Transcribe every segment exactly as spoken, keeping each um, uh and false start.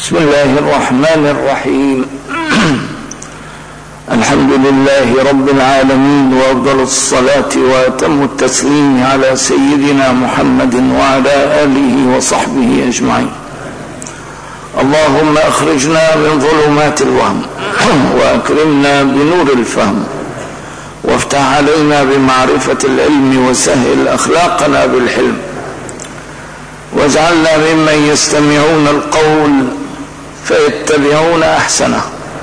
بسم الله الرحمن الرحيم. الحمد لله رب العالمين، وأفضل الصلاة وأتم التسليم على سيدنا محمد وعلى آله وصحبه أجمعين. اللهم أخرجنا من ظلمات الوهم وأكرمنا بنور الفهم، وافتح علينا بمعرفة العلم، وسهل أخلاقنا بالحلم، واجعلنا ممن يستمعون القول فيتبعون أحسنه.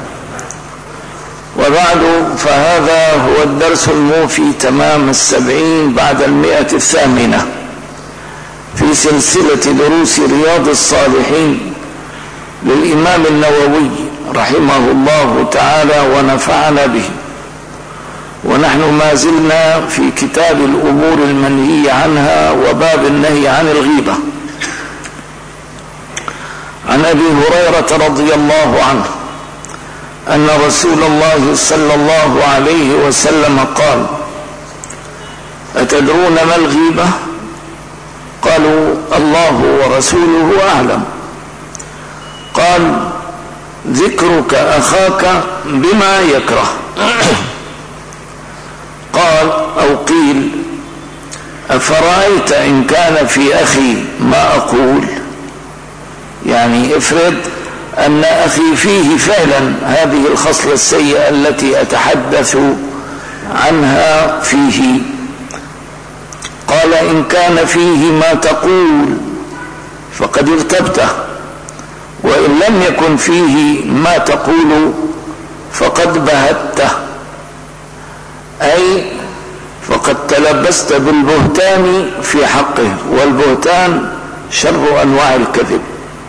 وبعد، فهذا هو الدرس الموفي تمام السبعين بعد المئة الثامنة في سلسلة دروس رياض الصالحين للإمام النووي رحمه الله تعالى ونفعنا به. ونحن ما زلنا في كتاب الأمور المنهي عنها وباب النهي عن الغيبة. عن أبي هريرة رضي الله عنه أن رسول الله صلى الله عليه وسلم قال: أتدرون ما الغيبة؟ قالوا: الله ورسوله أعلم. قال: ذكرك أخاك بما يكره. قال أو قيل: أفرأيت إن كان في أخي ما أقول؟ يعني افرض أن أخي فيه فعلا هذه الخصلة السيئة التي أتحدث عنها فيه. قال: إن كان فيه ما تقول فقد اغتبته، وإن لم يكن فيه ما تقول فقد بهته، أي فقد تلبست بالبهتان في حقه، والبهتان شر أنواع الكذب.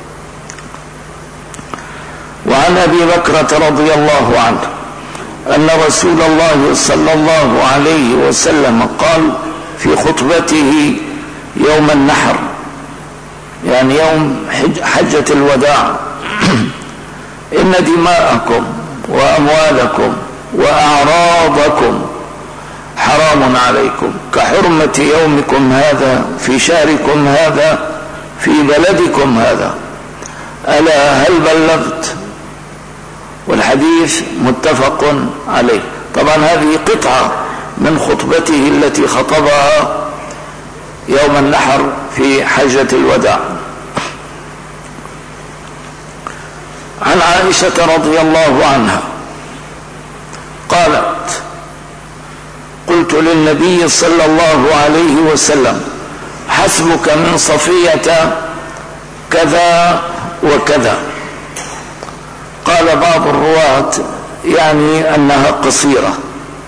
وعن أبي بكرة رضي الله عنه أن رسول الله صلى الله عليه وسلم قال في خطبته يوم النحر، يعني يوم حجة الوداع: إن دماءكم وأموالكم وأعراضكم حرام عليكم كحرمة يومكم هذا في شهركم هذا في بلدكم هذا، ألا هل بلغت؟ والحديث متفق عليه. طبعا هذه قطعة من خطبته التي خطبها يوم النحر في حجة الوداع. عن عائشة رضي الله عنها قالت: قلت للنبي صلى الله عليه وسلم: حسبك من صفية كذا وكذا. قال بعض الرواة يعني أنها قصيرة،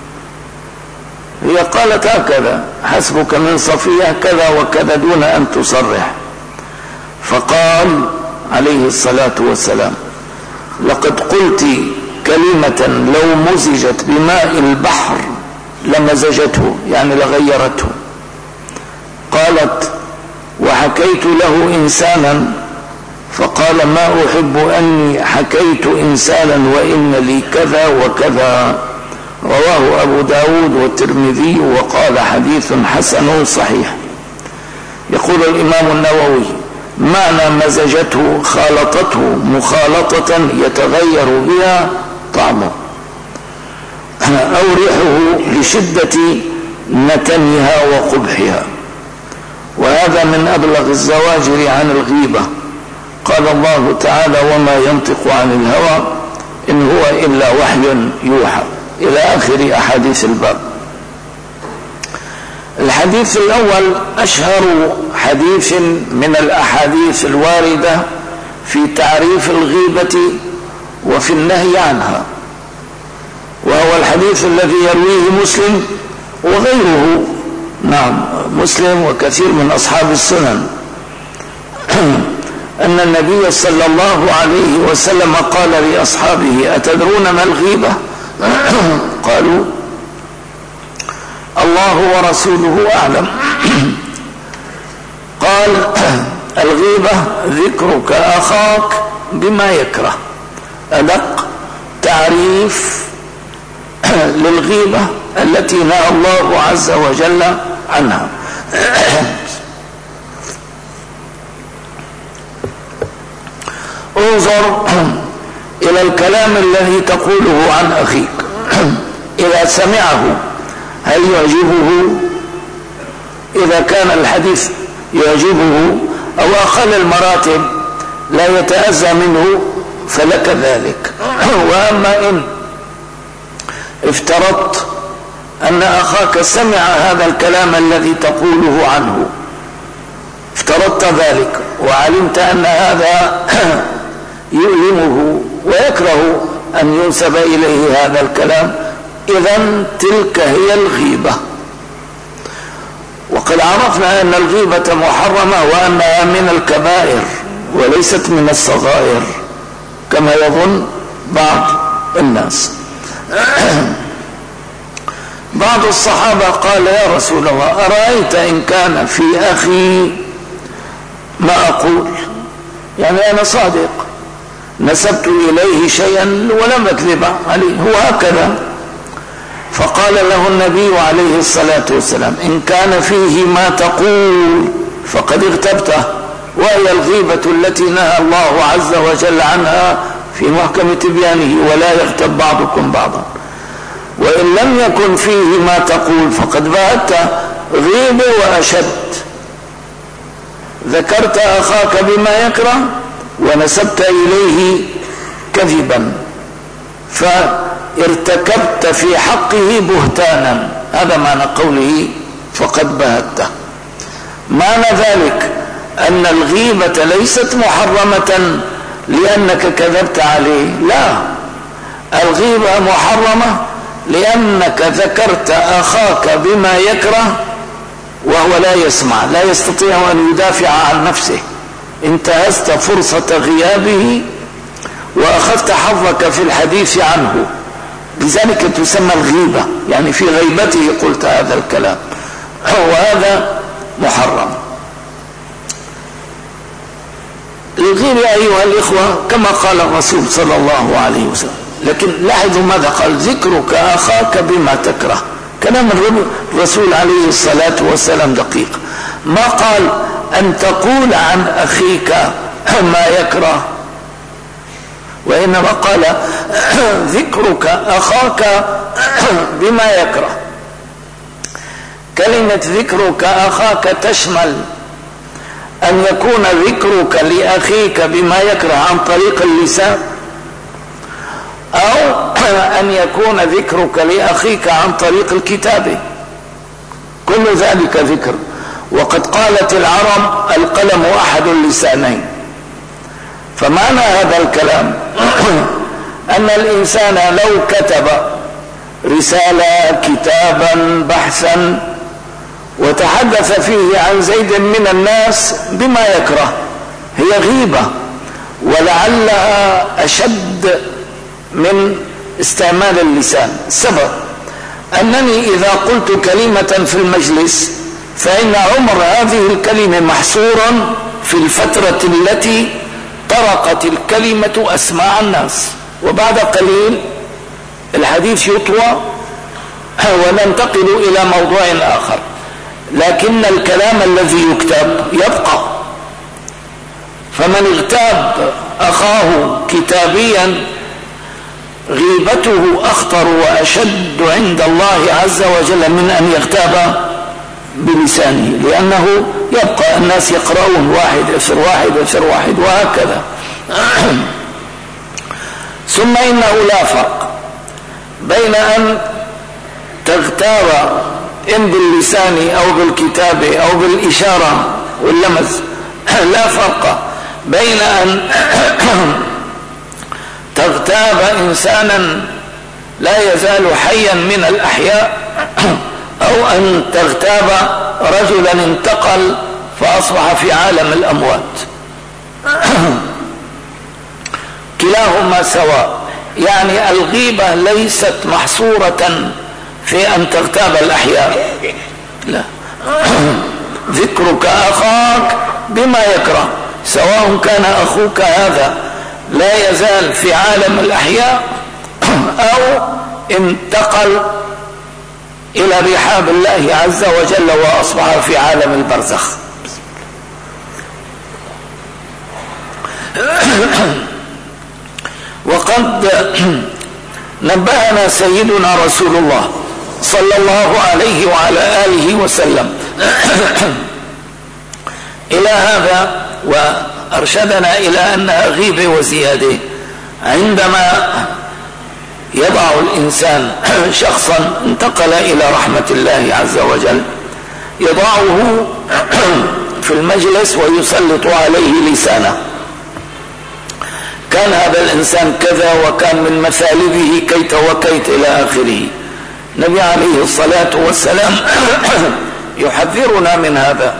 هي قالت هكذا: حسبك من صفية كذا وكذا، دون أن تصرح. فقال عليه الصلاة والسلام: لقد قلت كلمة لو مزجت بماء البحر لمزجته، يعني لغيرته. قالت: وحكيت له إنسانا فقال: ما أحب أني حكيت إنسانا وإن لي كذا وكذا. رواه أبو داود والترمذي وقال: حديث حسن صحيح. يقول الإمام النووي: معنى مزجته خالطته مخالطة يتغير بها طعمه أو ريحه لشدة نتنها وقبحها. وهذا من أبلغ الزواجر عن الغيبة. قال الله تعالى: وما ينطق عن الهوى إن هو إلا وحي يوحى، إلى آخر أحاديث الباب. الحديث الأول أشهر حديث من الأحاديث الواردة في تعريف الغيبة وفي النهي عنها، وهو الحديث الذي يرويه مسلم وغيره، نعم مسلم وكثير من أصحاب السنن، أن النبي صلى الله عليه وسلم قال لأصحابه: أتدرون ما الغيبة؟ قالوا: الله ورسوله أعلم. قال: الغيبة ذكرك أخاك بما يكره. أدق تعريف للغيبة التي نهى الله عز وجل عنها. انظر إلى الكلام الذي تقوله عن أخيك إذا سمعه هل يعجبه؟ إذا كان الحديث يعجبه أو أقل المراتب لا يتأذى منه فلك ذلك. وأما إن افترضت أن أخاك سمع هذا الكلام الذي تقوله عنه، افترضت ذلك وعلمت أن هذا يؤلمه ويكره أن ينسب إليه هذا الكلام، إذن تلك هي الغيبة. وقد عرفنا أن الغيبة محرمة وأنها من الكبائر وليست من الصغائر كما يظن بعض الناس. بعض الصحابة قال يا رسول الله أرأيت إن كان في أخي ما أقول، يعني أنا صادق نسبت إليه شيئا ولم أكذب عليه، هو هكذا. فقال له النبي عليه الصلاة والسلام إن كان فيه ما تقول فقد اغتبته، وهي الغيبة التي نهى الله عز وجل عنها في محكم تبيانه ولا يغتب بعضكم بعضا. وإن لم يكن فيه ما تقول فقد بهت غيبة وأشد، ذكرت أخاك بما يكره ونسبت إليه كذبا فارتكبت في حقه بهتانا، هذا معنى قوله فقد بهته. معنى ذلك أن الغيبة ليست محرمة لأنك كذبت عليه، لا، الغيبة محرمة لأنك ذكرت أخاك بما يكره وهو لا يسمع، لا يستطيع أن يدافع عن نفسه، انتهزت فرصة غيابه وأخذت حظك في الحديث عنه، لذلك تسمى الغيبة، يعني في غيبته قلت هذا الكلام، وهذا محرم. الغيبة أيها الإخوة كما قال الرسول صلى الله عليه وسلم، لكن لاحظوا ماذا قال: ذكرك أخاك بما تكره. كلام الرسول عليه الصلاة والسلام دقيق، ما قال أن تقول عن أخيك ما يكره، وإنما قال ذكرك أخاك بما يكره. كلمة ذكرك أخاك تشمل أن يكون ذكرك لأخيك بما يكره عن طريق اللسان، أو أن يكون ذكرك لأخيك عن طريق الكتابة، كل ذلك ذكر. وقد قالت العرب القلم أحد اللسانين. فمعنى هذا الكلام أن الإنسان لو كتب رسالة، كتابا، بحثا، وتحدث فيه عن زيد من الناس بما يكره، هي غيبة، ولعلها أشد من استعمال اللسان. السبب أنني إذا قلت كلمة في المجلس فإن عمر هذه الكلمة محصورا في الفترة التي طرقت الكلمة أسماع الناس، وبعد قليل الحديث يطوى وننتقل إلى موضوع آخر، لكن الكلام الذي يكتب يبقى. فمن اغتاب أخاه كتابيا غيبته أخطر وأشد عند الله عز وجل من أن يغتاب بلسانه، لأنه يبقى الناس يقرؤون واحد يسر واحد يسر واحد وهكذا. ثم إنه لا فرق بين أن تغتاب إن باللسان أو بالكتابة أو بالإشارة واللمس، لا فرق بين أن تغتاب إنسانا لا يزال حيا من الأحياء أو أن تغتاب رجلا انتقل فأصبح في عالم الأموات، كلاهما سواء. يعني الغيبة ليست محصورة في أن تغتاب الأحياء، لا، ذكرك أخاك بما يكره، سواء كان أخوك هذا لا يزال في عالم الأحياء أو انتقل إلى رحاب الله عز وجل وأصبح في عالم البرزخ. وقد نبهنا سيدنا رسول الله صلى الله عليه وعلى آله وسلم إلى هذا، وأرشدنا إلى أنها غيبة وزيادة. عندما يضع الإنسان شخصا انتقل إلى رحمة الله عز وجل، يضعه في المجلس ويسلط عليه لسانه، كان هذا الإنسان كذا وكان من مثالبه كيت وكيت إلى آخره. النبي عليه الصلاة والسلام يحذرنا من هذا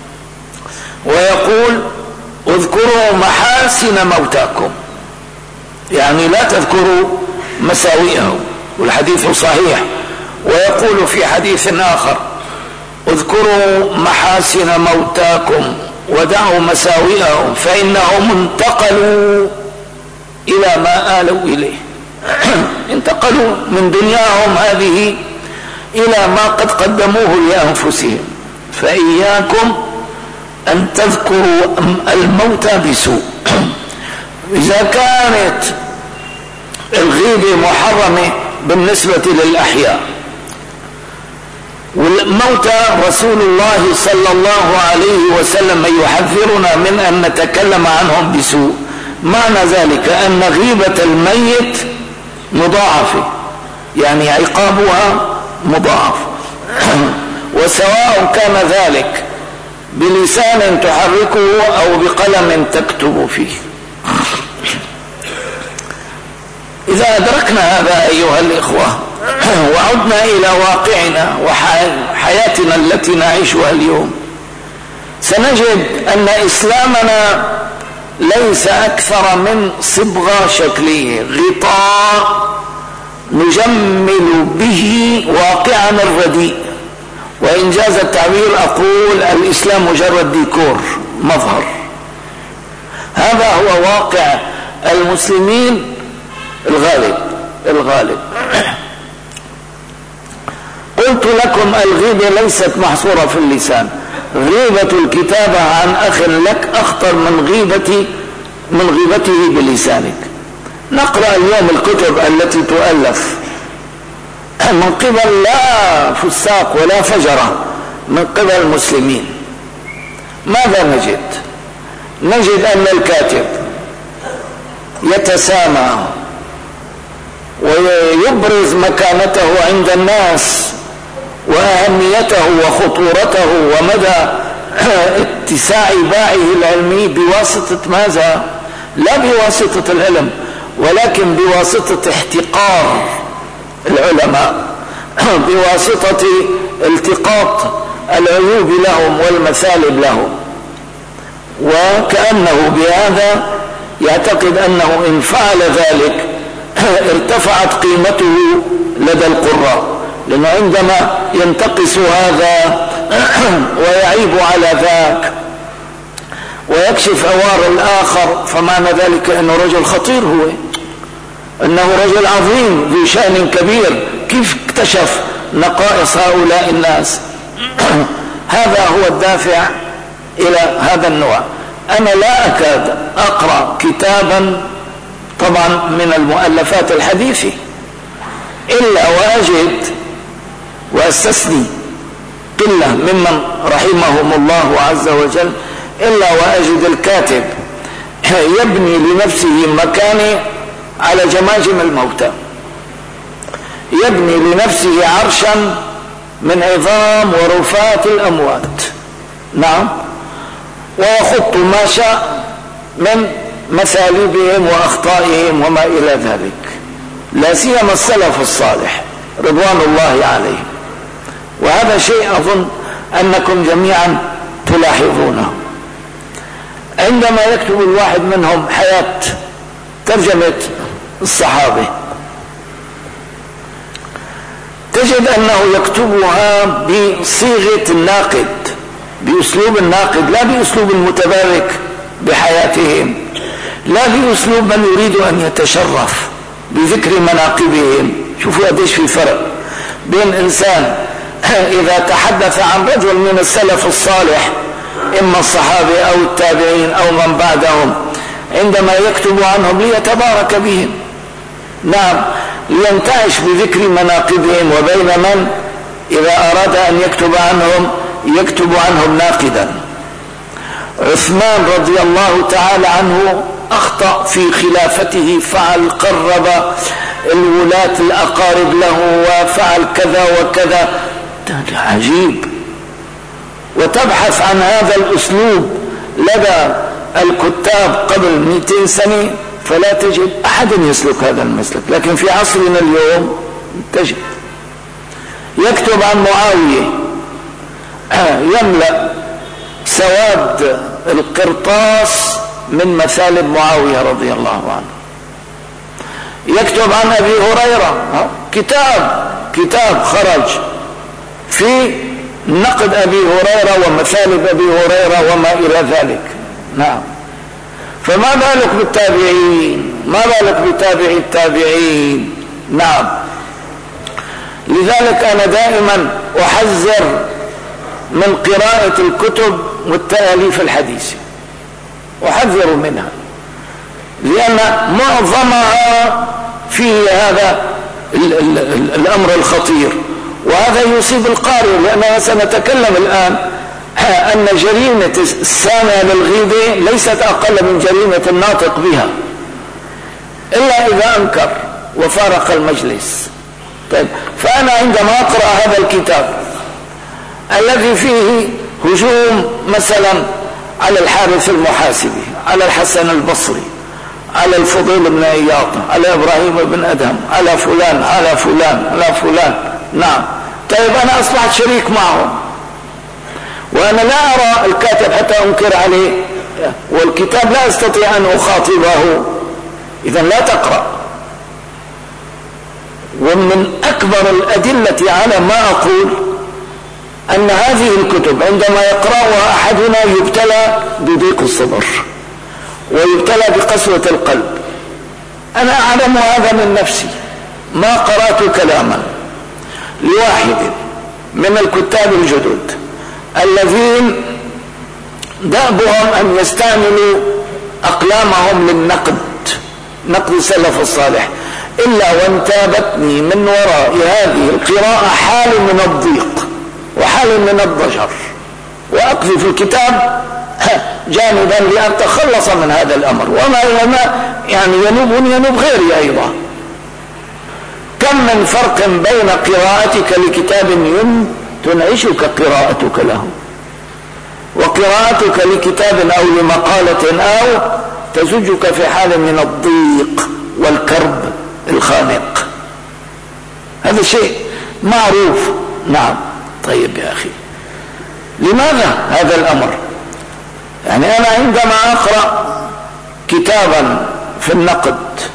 ويقول: اذكروا محاسن موتاكم، يعني لا تذكروا مساوئه، والحديث صحيح. ويقول في حديث آخر: اذكروا محاسن موتاكم ودعوا مساوئهم فإنهم انتقلوا إلى ما آلوا إليه. انتقلوا من دنياهم هذه إلى ما قد قدموه لأنفسهم. فإياكم أن تذكروا الموت بسوء. إذا كانت الغيبة محرمة بالنسبة للأحياء، والموتى رسول الله صلى الله عليه وسلم يحذرنا من أن نتكلم عنهم بسوء، معنى ذلك أن غيبة الميت مضاعفة، يعني عقابها مضاعف، وسواء كان ذلك بلسان تحركه أو بقلم تكتب فيه. إذا أدركنا هذا أيها الإخوة وعدنا إلى واقعنا وحياتنا التي نعيشها اليوم، سنجد أن إسلامنا ليس أكثر من صبغة شكلية، غطاء نجمل به واقعنا الرديء. وإن جاز التعبير أقول الإسلام مجرد ديكور، مظهر. هذا هو واقع المسلمين الغالب الغالب قلت لكم الغيبة ليست محصورة في اللسان. غيبة الكتابة عن أخ لك أخطر من غيبة من غيبته بلسانك. نقرأ اليوم الكتب التي تؤلف من قبل لا فساق ولا فجرة، من قبل المسلمين. ماذا نجد؟ نجد أن الكاتب يتسامى ويبرز مكانته عند الناس وأهميته وخطورته ومدى اتساع باعه العلمي بواسطة ماذا؟ لا بواسطة العلم، ولكن بواسطة احتقار العلماء، بواسطة التقاط العيوب لهم والمثالب لهم، وكأنه بهذا يعتقد أنه إن فعل ذلك ارتفعت قيمته لدى القراء، لأنه عندما ينتقص هذا ويعيب على ذاك ويكشف عوار الآخر، فمعنى ذلك أنه رجل خطير، هو أنه رجل عظيم ذو شأن كبير. كيف اكتشف نقائص هؤلاء الناس؟ هذا هو الدافع إلى هذا النوع. أنا لا أكاد أقرأ كتابا طبعا من المؤلفات الحديثة إلا وأجد وأستثني قلة ممن رحمهم الله عز وجل، إلا وأجد الكاتب يبني لنفسه مكانه على جماجم الموتى، يبني لنفسه عرشا من عظام ورفات الأموات، نعم، ويخط ما شاء من مثالبهم وأخطائهم وما إلى ذلك، لا سيما السلف الصالح رضوان الله عليهم. وهذا شيء أظن أنكم جميعا تلاحظونه. عندما يكتب الواحد منهم حياة ترجمة الصحابة، تجد أنه يكتبها بصيغة الناقد، بأسلوب الناقد، لا بأسلوب المتبارك بحياتهم، لا بأسلوب من يريد أن يتشرف بذكر مناقبهم. شوفوا قديش في فرق بين إنسان إذا تحدث عن رجل من السلف الصالح، إما الصحابة أو التابعين أو من بعدهم، عندما يكتب عنهم ليتبارك بهم، نعم، لينتعش بذكر مناقبهم، وبين من إذا أراد أن يكتب عنهم يكتب عنهم ناقدا. عثمان رضي الله تعالى عنه أخطأ في خلافته، فعل قرب الولاة الأقارب له وفعل كذا وكذا، عجيب. وتبحث عن هذا الأسلوب لدى الكتاب قبل مئتين سنة فلا تجد أحد يسلك هذا المسلك، لكن في عصرنا اليوم تجد. يكتب عن معاوية يملأ سواد القرطاس من مثالب معاوية رضي الله عنه. يكتب عن أبي هريرة كتاب كتاب خرج في نقد أبي هريرة ومثالب أبي هريرة وما إلى ذلك. نعم، فما بالك بالتابعين، ما بالك بتابعي التابعين. نعم، لذلك أنا دائما أحذر من قراءة الكتب والتأليف الحديثة، أحذر منها، لأن معظمها فيه هذا ال ال ال الأمر الخطير، وهذا يصيب القارئ. لأننا سنتكلم الآن أن جريمة السامع للغيبة ليست أقل من جريمة الناطق بها، إلا إذا أنكر وفارق المجلس. طيب، فأنا عندما أقرأ هذا الكتاب الذي فيه هجوم مثلا على الحارث المحاسبي، على الحسن البصري، على الفضيل بن عياض، على إبراهيم بن أدهم، على فلان على فلان على فلان، نعم، طيب أنا أصبحت شريك معهم، وأنا لا أرى الكاتب حتى أنكر عليه، والكتاب لا أستطيع أن أخاطبه، إذن لا تقرأ. ومن أكبر الأدلة على ما أقول أن هذه الكتب عندما يقرأها أحدنا يبتلى بضيق الصدر ويبتلى بقسوة القلب. أنا أعلم هذا من نفسي، ما قرأت كلاما لواحد من الكتاب الجدد الذين دأبهم أن يستعملوا أقلامهم للنقد، نقد السلف الصالح، إلا وانتابتني من وراء هذه القراءة حال من الضيق وحال من الضجر، وأقذف الكتاب جانبا لأتخلص من هذا الأمر، وما لما يعني ينوب ينوب غيري أيضا. كم من فرق بين قراءتك لكتاب تنعشك قراءتك له، وقراءتك لكتاب أو لمقالة أو تزجك في حال من الضيق والكرب الخانق. هذا شيء معروف. نعم، طيب يا أخي، لماذا هذا الأمر؟ يعني أنا عندما أقرأ كتابا في النقد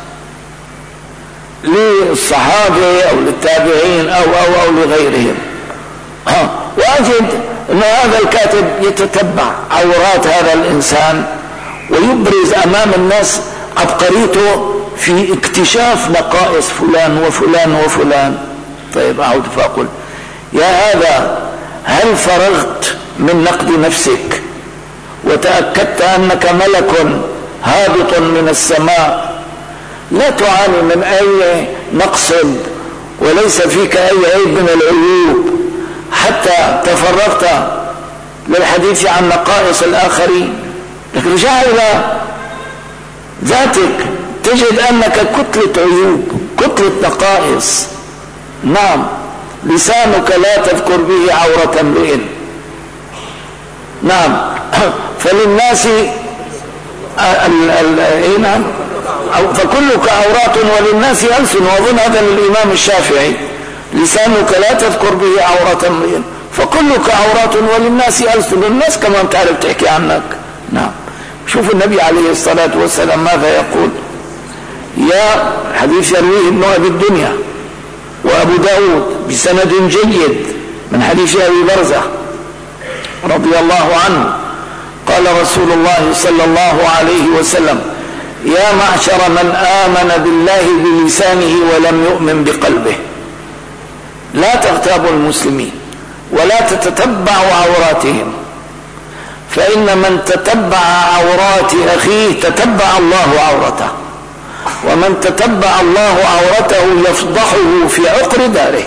للصحابة أو للتابعين أو أو أو لغيرهم، وأجد أن هذا الكاتب يتتبع عورات هذا الإنسان ويبرز أمام الناس عبقريته في اكتشاف نقائص فلان وفلان وفلان. طيب، أعود فأقول يا هذا، هل فرغت من نقد نفسك وتأكدت أنك ملك هابط من السماء لا تعاني من أي نقص وليس فيك أي عيب من العيوب، حتى تفرغت للحديث عن نقائص الآخرين؟ لكن رجع إلى ذاتك تجد أنك كتلة عيوب، كتلة نقائص. نعم، لسانك لا تذكر به عورة امرئ. نعم، فللناس نعم فكلك عورات وللناس ألسن، وأظن هذا للإمام الشافعي، لسانك لا تذكر به عورة امرئ فكلك عورات وللناس ألسن، الناس كمان تعرف تحكي عنك. نعم، شوف النبي عليه الصلاة والسلام ماذا يقول. يا حديث يرويه ابن أبي الدنيا وأبو داود بسند جيد من حديث أبي برزة رضي الله عنه قال رسول الله صلى الله عليه وسلم: يا معشر من آمن بالله بلسانه ولم يؤمن بقلبه، لا تغتابوا المسلمين ولا تتتبعوا عوراتهم، فإن من تتبع عورات أخيه تتبع الله عورته، ومن تتبع الله عورته يفضحه في عقر داره.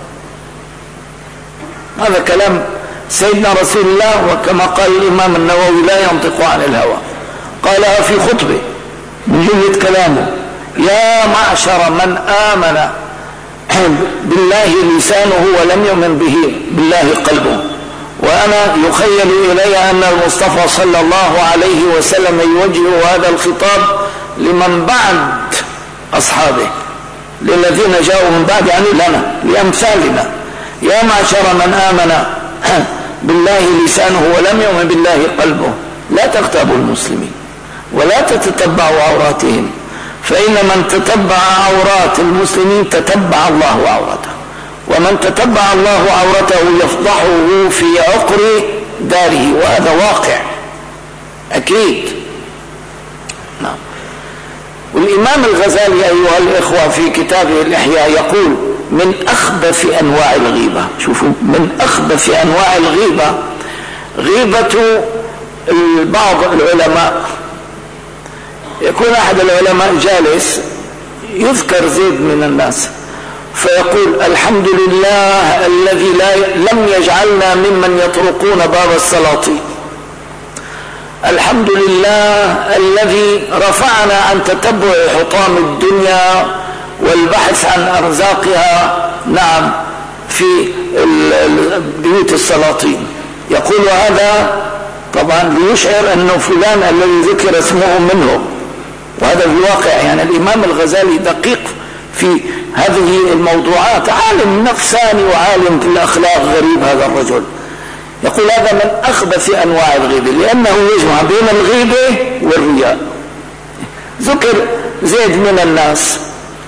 هذا كلام سيدنا رسول الله، وكما قال الإمام النووي لا ينطق عن الهوى، قالها في خطبه من جملة كلامه: يا معشر من آمن بالله لسانه ولم يؤمن به بالله قلبه. وأنا يخيل إلي أن المصطفى صلى الله عليه وسلم يوجه هذا الخطاب لمن بعد أصحابه، للذين جاءوا من بعد، يعني لنا لأمثالنا: يا معشر من آمن بالله لسانه ولم يؤمن بالله قلبه لا تغتابوا المسلمين ولا تتتبعوا عوراتهم، فإن من تتبع عورات المسلمين تتبع الله عورته، ومن تتبع الله عورته يفضحه في عقر داره، وهذا واقع أكيد. نعم. والإمام الغزالي أيها الإخوة في كتابه الإحياء يقول: من أخبث أنواع الغيبة، شوفوا، من أخبث أنواع الغيبة غيبة بعض العلماء. يكون أحد العلماء جالس يذكر زيد من الناس فيقول: الحمد لله الذي لا لم يجعلنا ممن يطرقون باب السلاطين، الحمد لله الذي رفعنا عن تتبع حطام الدنيا والبحث عن أرزاقها، نعم، في بيوت السلاطين. يقول هذا طبعا ليشعر أنه فلان الذي ذكر اسمه منه، وهذا في الواقع. يعني الإمام الغزالي دقيق في هذه الموضوعات، عالم نفساني وعالم في الأخلاق، غريب هذا الرجل. يقول هذا من أخبث أنواع الغيبة، لأنه يجمع بين الغيبة والرياء. ذكر زيد من الناس،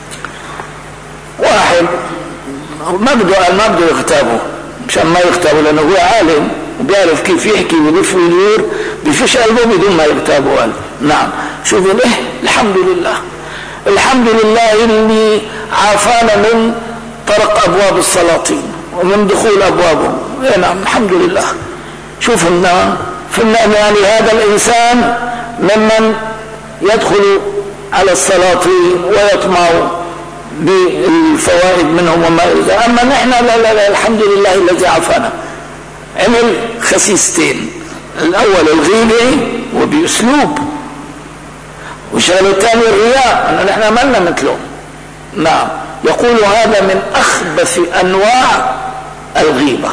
واحد ما بده ما بده يغتابه مشان ما يغتابه، لأنه هو عالم وبيعرف كيف يحكي ويلف ويدور، بفش قلبه بدون ما يغتابه. قال نعم، شوفوا له، الحمد لله الحمد لله اللي عافانا من طرق أبواب السلاطين ومن دخول أبوابهم. نعم الحمد لله. شوف لنا يعني هذا الإنسان ممن يدخل على السلاطين ويطمع بالفوائد منهم وما إلى. أما نحن لا لا لا الحمد لله الذي عافانا. عمل خسيستين: الأول الغيبة وبأسلوب، والشغله الثاني الرياء، أن نحن مالنا مثله. نعم. يقول هذا من أخبث أنواع الغيبة.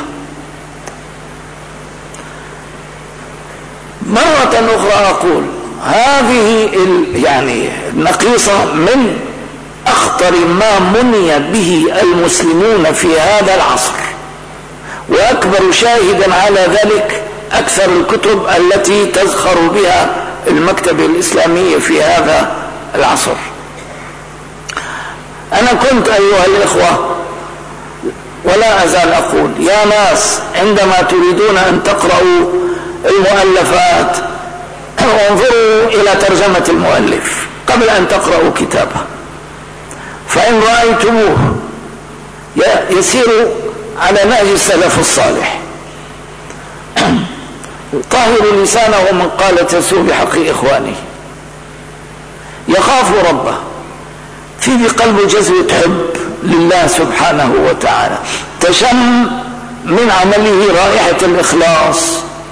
مرة أخرى أقول هذه يعني النقيصة من أخطر ما مني به المسلمون في هذا العصر، وأكبر شاهدا على ذلك أكثر الكتب التي تزخر بها المكتبة الإسلامية في هذا العصر. أنا كنت أيها الإخوة ولا أزال أقول: يا ناس، عندما تريدون أن تقرأوا المؤلفات انظروا إلى ترجمة المؤلف قبل أن تقرأوا كتابه، فإن رأيتموه يسير على نهج السلف الصالح، طاهر لسانه من قال تسوء بحق إخوانه، يخاف ربه، في بقلبه جذوة حب لله سبحانه وتعالى، تشم من عمله رائحة الإخلاص.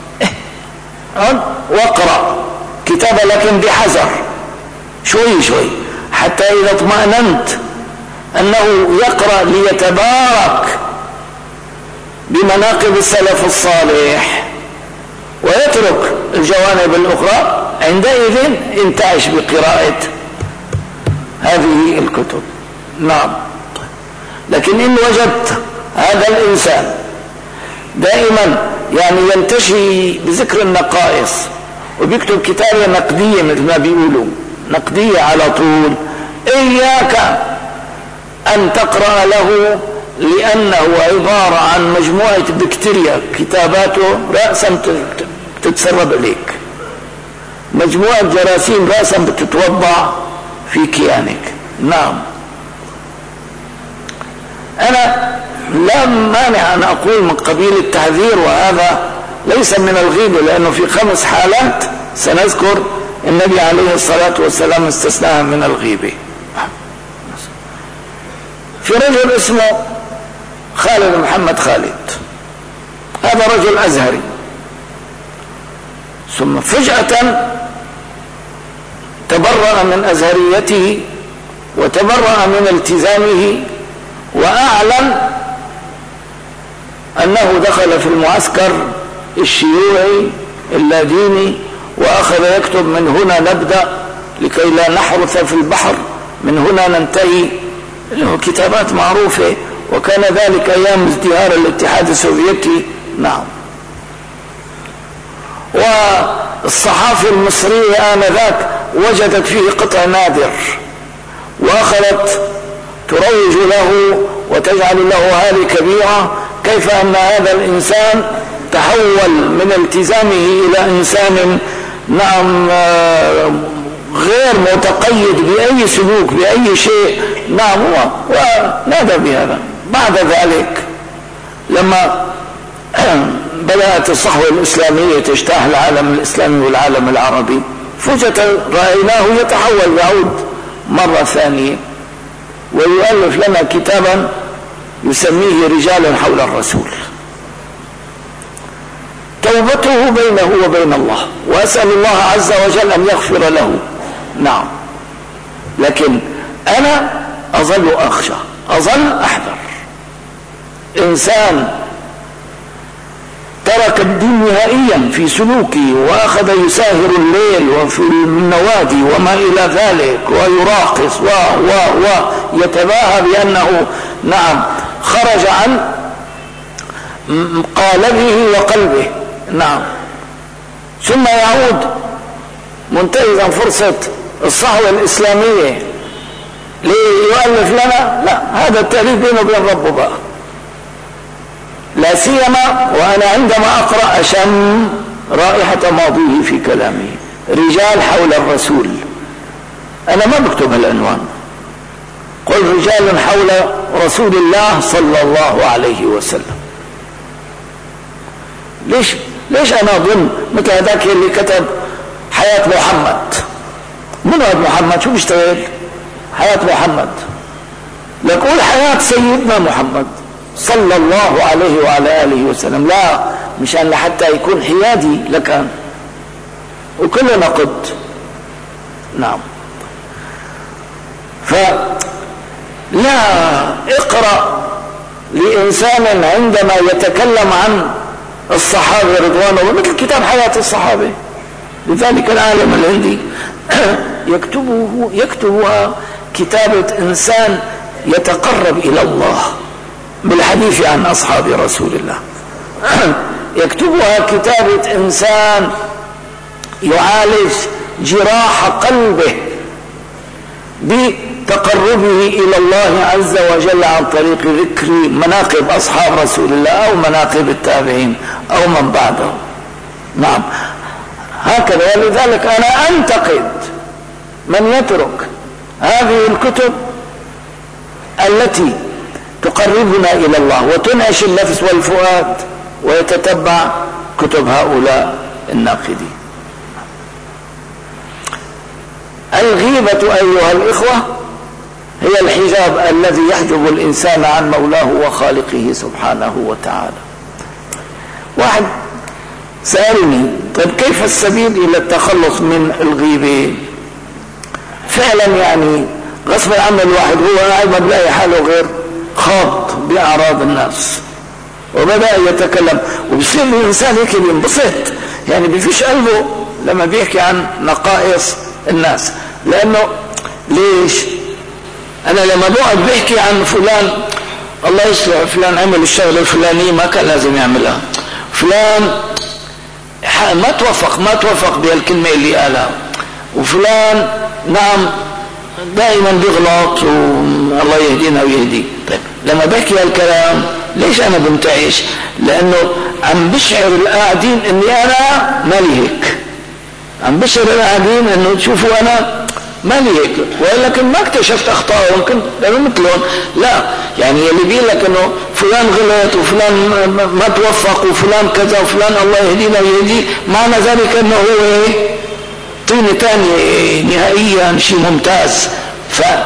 واقرأ كتابه لكن بحذر، شوي شوي، حتى إذا اطمأننت أنه يقرأ ليتبارك بمناقب السلف الصالح ويترك الجوانب الأخرى، عندئذ انتعش بقراءة هذه الكتب. نعم. لكن إن وجدت هذا الإنسان دائما يعني ينتشي بذكر النقائص وبيكتب كتابة نقدية مثل ما بيقولوا، نقدية على طول، إياك أن تقرأ له، لأنه عبارة عن مجموعة بكتيريا، كتاباته رأسا تتسرب إليك، مجموعة جراثيم رأسا بتتوضع في كيانك. نعم. أنا لا مانع أن أقول من قبيل التحذير، وهذا ليس من الغيبة، لأنه في خمس حالات سنذكر النبي عليه الصلاة والسلام استثناها من الغيبة. في رجل اسمه خالد محمد خالد، هذا رجل أزهري، ثم فجأة تبرأ من أزهريته وتبرأ من التزامه وأعلن أنه دخل في المعسكر الشيوعي اللاديني، وأخذ يكتب من هنا نبدأ لكي لا نحرث في البحر، من هنا ننتهي، له كتابات معروفة، وكان ذلك أيام ازدهار الاتحاد السوفيتي. نعم. والصحافة المصرية آنذاك وجدت فيه قطع نادر وأخذت تروج له وتجعل له هذه كبيرة، كيف أن هذا الإنسان تحول من التزامه إلى إنسان نعم غير متقيد بأي سلوك بأي شيء. نعم، هو ونادى بهذا. بعد ذلك لما بدأت الصحوة الإسلامية تجتاح العالم الإسلامي والعالم العربي، فجأة رأيناه يتحول يعود مرة ثانية ويؤلف لنا كتابا يسميه رجال حول الرسول. توبته بينه وبين الله، وأسأل الله عز وجل أن يغفر له. نعم، لكن أنا أظل أخشى، أظل أحذر. إنسان ترك الدين نهائيا في سلوكه وأخذ يساهر الليل وفي النوادي وما إلى ذلك ويراقص و و و يتباهى بأنه نعم خرج عن قالبه وقلبه. نعم، ثم يعود منتهزا فرصة الصحوة الإسلامية ليؤلف لنا. لا، هذا التأليف بينه وبين ربه بقى، لا سيما وأنا عندما أقرأ أشم رائحة ماضيه في كلامه. رجال حول الرسول، أنا ما بكتب العنوان، قل رجال حول رسول الله صلى الله عليه وسلم. ليش ليش أنا أظن مثل هذاك اللي كتب حياة محمد؟ من هذا محمد؟ شو بيشتغل؟ حياة محمد. لقول حياة سيدنا محمد صلى الله عليه وعلى آله وسلم. لا، مشان لحتى يكون حيادي لكان، وكلنا قد. نعم، فلا اقرأ لإنسان عندما يتكلم عن الصحابة رضوان الله مثل كتاب حياة الصحابة. لذلك العالم الهندي يكتبه يكتبها كتابة إنسان يتقرب إلى الله بالحديث عن أصحاب رسول الله، يكتبها كتابة إنسان يعالج جراح قلبه بتقربه إلى الله عز وجل عن طريق ذكر مناقب أصحاب رسول الله أو مناقب التابعين أو من بعده. نعم، هكذا. ولذلك أنا أنتقد من يترك هذه الكتب التي تقربنا إلى الله وتنعش النفس والفؤاد ويتتبع كتب هؤلاء الناقدين. الغيبة أيها الإخوة هي الحجاب الذي يحجب الإنسان عن مولاه وخالقه سبحانه وتعالى. واحد سألني طيب كيف السبيل إلى التخلص من الغيبة؟ فعلا يعني غصب عن الواحد هو قاعد ما بلاقي حاله غير خاض بأعراض الناس وبدأ يتكلم، وبصير الإنسان هيك بينبسط، يعني بيفيش قلبه لما بيحكي عن نقائص الناس. لأنه ليش أنا لما بقعد بيحكي عن فلان الله يصلح فلان عمل الشغلة الفلانية ما كان لازم يعملها، فلان ما توفق ما توفق بهالكلمة اللي قالها، وفلان نعم دائما بيغلط والله يهدينا ويهدي. طيب لما بحكي هالكلام ليش أنا بمتعش؟ لأنه عم بشعر القاعدين إني أنا مالي هيك، عم بشعر القاعدين إنه تشوفوا أنا مالي هيك، ولكن ما اكتشفت أخطاء ويمكن لأنه مثلهم. لا، يعني اللي بيقول لك إنه فلان غلط وفلان ما توفق وفلان كذا وفلان الله يهدينا ويهدي، معنى ذلك إنه هو إيه؟ طينة تانية نهائيا شيء ممتاز. فكون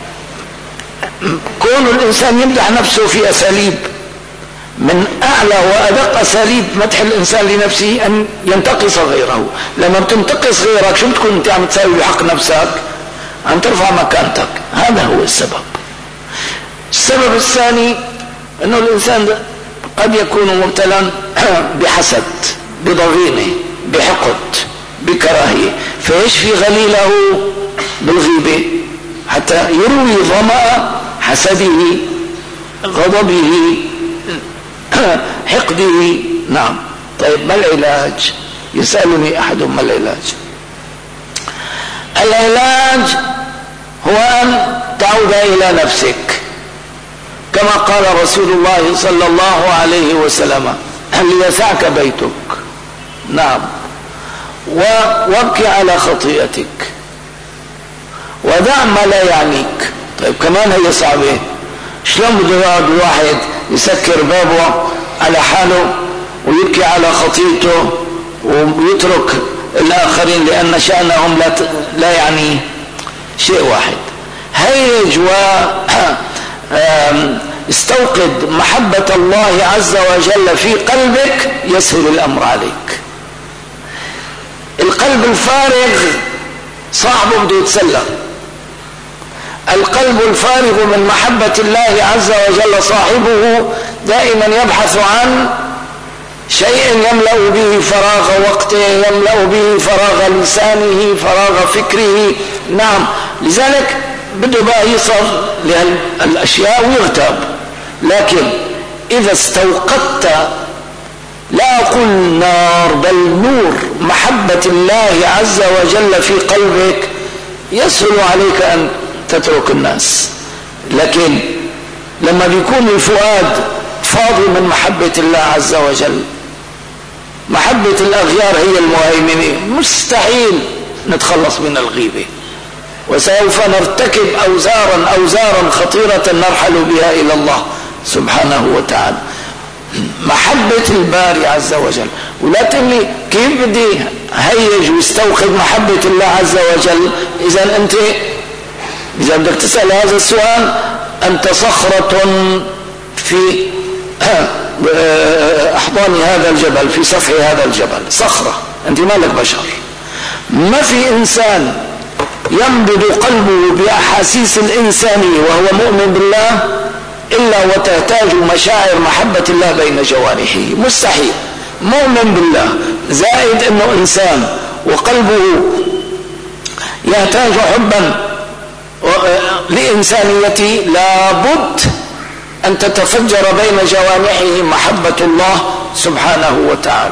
الإنسان يمدح نفسه في أساليب من أعلى وأدق أساليب مدح الإنسان لنفسه أن ينتقص غيره. لما بتنتقص غيرك شو بتكون أنت عم تساوي بحق نفسك؟ عم ترفع مكانتك. هذا هو السبب. السبب الثاني أنه الإنسان قد يكون مبتلا بحسد، بضغينة، بحقد، بكراهية، فيشفي غليله بالغيبة حتى يروي ظمأ حسده، غضبه، حقده. نعم. طيب ما العلاج؟ يسألني أحدهم ما العلاج؟ العلاج هو أن تعود إلى نفسك كما قال رسول الله صلى الله عليه وسلم: هل يسعك بيتك؟ نعم. وابكي على خطيئتك ودع ما لا يعنيك. طيب كمان هي صعبة. شلون بده يقعد الواحد يسكر بابه على حاله ويبكي على خطيئته ويترك الآخرين لأن شأنهم لا, لا يعني شيء واحد؟ هيج و استوقد محبة الله عز وجل في قلبك يسهل الأمر عليك. القلب الفارغ صعب بده يتسلى. القلب الفارغ من محبة الله عز وجل صاحبه دائما يبحث عن شيء يملأ به فراغ وقته، يملأ به فراغ لسانه، فراغ فكره. نعم. لذلك بده بقى يصل للأشياء ويغتاب. لكن إذا استوقدت، لا أقول نار بل نور محبة الله عز وجل في قلبك، يسهل عليك أن تترك الناس. لكن لما بيكون الفؤاد فاضي من محبة الله عز وجل، محبة الأغيار هي المهيمنة، مستحيل نتخلص من الغيبة، وسوف نرتكب أوزارا أوزارا خطيرة نرحل بها إلى الله سبحانه وتعالى. محبة الباري عز وجل. ولا تقلي كيف بدي هيج واستوقد محبة الله عز وجل؟ إذا أنت إذا بدك تسأل هذا السؤال أنت صخرة في أحضان هذا الجبل، في سفح هذا الجبل، صخرة. أنت مالك بشر. ما في إنسان ينبض قلبه بأحاسيس الإنسانية وهو مؤمن بالله إلا وتحتاج مشاعر محبة الله بين جوانحه. مستحيل. مؤمن بالله زائد أنه إنسان وقلبه يحتاج حبا لإنسانيته، لابد أن تتفجر بين جوانحه محبة الله سبحانه وتعالى.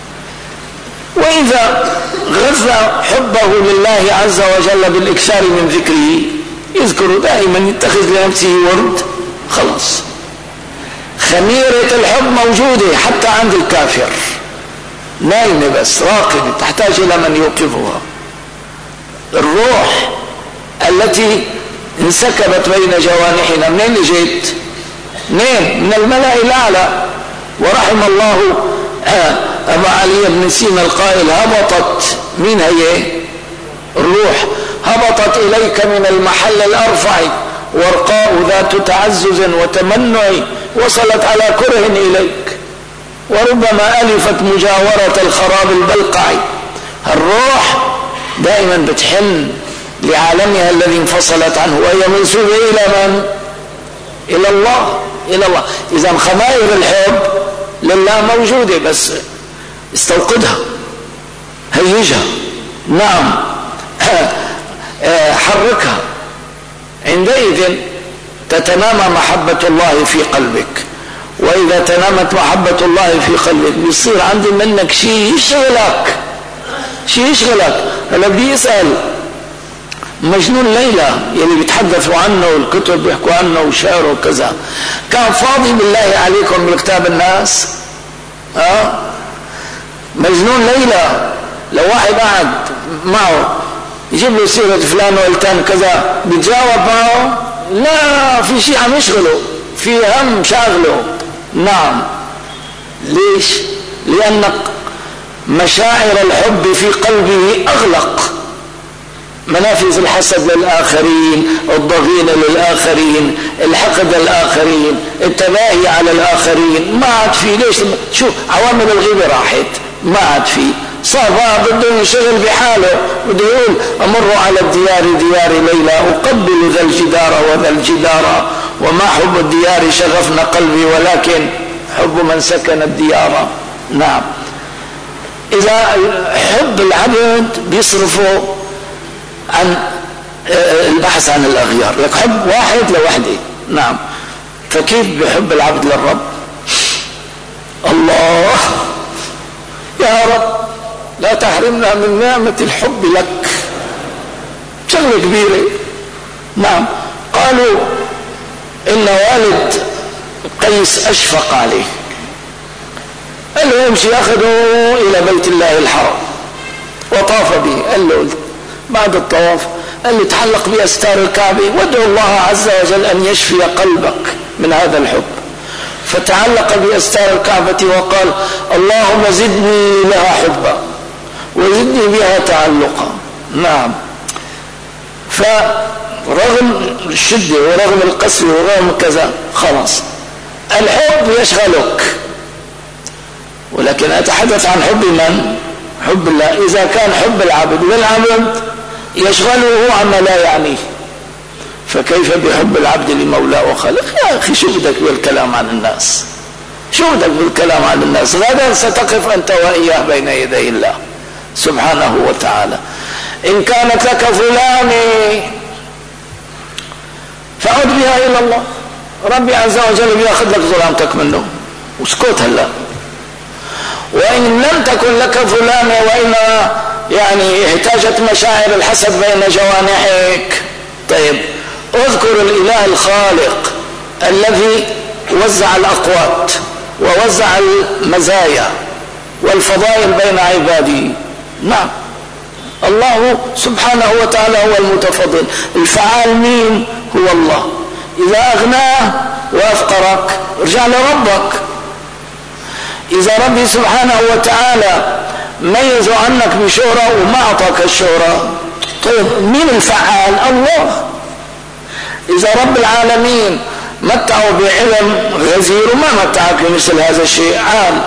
وإذا غذى حبه لله عز وجل بالإكثار من ذكره، يذكر دائما، يتخذ لنفسه ورد، خلاص خميرة الحب موجودة حتى عند الكافر، نايمة بس راقدة، تحتاج إلى من يوقظها. الروح التي انسكبت بين جوانحنا منين اللي جيت؟ منين؟ من الملأ الأعلى. ورحم الله أبا علي بن سينا القائل: هبطت، مين هي؟ الروح، هبطت إليك من المحل الأرفع ورقاء ذات تعزز وتمنع، وصلت على كره إليك، وربما ألفت مجاورة الخراب البلقع. الروح دائما بتحن لعالمها الذي انفصلت عنه، وهي منسوبة إلى من؟ إلى الله، إلى الله. إذا خمائر الحب لله موجودة، بس استوقدها، هيجها. نعم. حركها. عندئذ تتنامى محبة الله في قلبك. وإذا تنامت محبة الله في قلبك بيصير عندي منك شيء يشغلك، شيء يشغلك. أنا بدي أسأل مجنون ليلى يلي بيتحدثوا عنه والكتب بيحكوا عنه وشعره وكذا، كان فاضي بالله عليكم بالكتاب الناس؟ ها؟ مجنون ليلى لو واحد قاعد معه يجيب له سيرة فلان وقلتان كذا بيتجاوب معه؟ لا، في شيء عم يشغله، في هم شاغله. نعم. ليش؟ لأن مشاعر الحب في قلبه أغلق منافذ الحسد للآخرين، الضغينة للآخرين، الحقد للآخرين، التباهي على الآخرين، ما عاد فيه. ليش؟ شو عوامل الغيبة راحت، ما عاد فيه. صار بده ينشغل بحاله، بده يقول أمر على الديار ديار ليلى أقبل ذا الجدار وذا الجدار وما حب الديار شغفنا قلبي ولكن حب من سكن الديار. نعم، إذا حب العبد بيصرفه عن البحث عن الأغيار، لك حب واحد لوحده. نعم، فكيف بحب العبد للرب؟ الله يا رب لا تحرمنا من نعمة الحب لك، شغلة كبيرة. نعم، قالوا إن والد قيس أشفق عليه، قال له يمشي، أخذه إلى بيت الله الحرام وطاف به. قال له بعد الطواف قال له تعلق بأستار الكعبة وادعو الله عز وجل أن يشفي قلبك من هذا الحب. فتعلق بأستار الكعبة وقال اللهم زدني لها حبا وزدني بها تعلقا. نعم، فرغم الشدة ورغم القسوة ورغم كذا خلاص الحب يشغلك، ولكن أتحدث عن حب من؟ حب الله. إذا كان حب العبد للعبد يشغله عما لا يعنيه، فكيف بحب العبد لمولاه وخالق؟ يا أخي شو بدك بالكلام عن الناس؟ شو بدك بالكلام عن الناس؟ غدا ستقف أنت وإياه بين يدي الله سبحانه وتعالى. إن كانت لك فلاني فعد بها إلى الله، ربي عز وجل بياخذ لك ظلامتك منه واسكت هلا. وإن لم تكن لك فلانة وإنما يعني احتاجت مشاعر الحسد بين جوانحك، طيب اذكر الإله الخالق الذي وزع الأقوات ووزع المزايا والفضائل بين عباده. نعم، الله سبحانه وتعالى هو المتفضل. الفعال مين؟ هو الله. إذا أغناه وأفقرك ارجع لربك. إذا ربي سبحانه وتعالى ميزوا عنك بشهرة وما أعطاك الشهرة، طيب مين الفعال؟ الله. إذا رب العالمين متعوا بعلم غزير وما متعك بمثل هذا الشيء عال،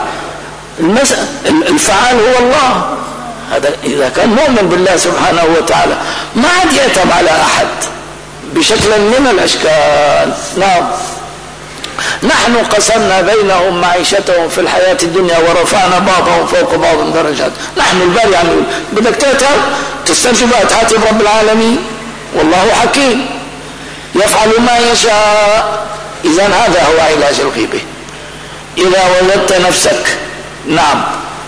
الفعال هو الله. هذا إذا كان مؤمن بالله سبحانه وتعالى ما عاد يأتم على أحد بشكل من الأشكال. نعم، نحن قسمنا بينهم معيشتهم في الحياة الدنيا ورفعنا بعضهم فوق بعض درجات. نحن الباري عم يقول بدك تأتم تستنشي بقى تعاتب رب العالمين، والله حكيم يفعل ما يشاء. إذن هذا هو علاج الغيبة. إذا وجدت نفسك نعم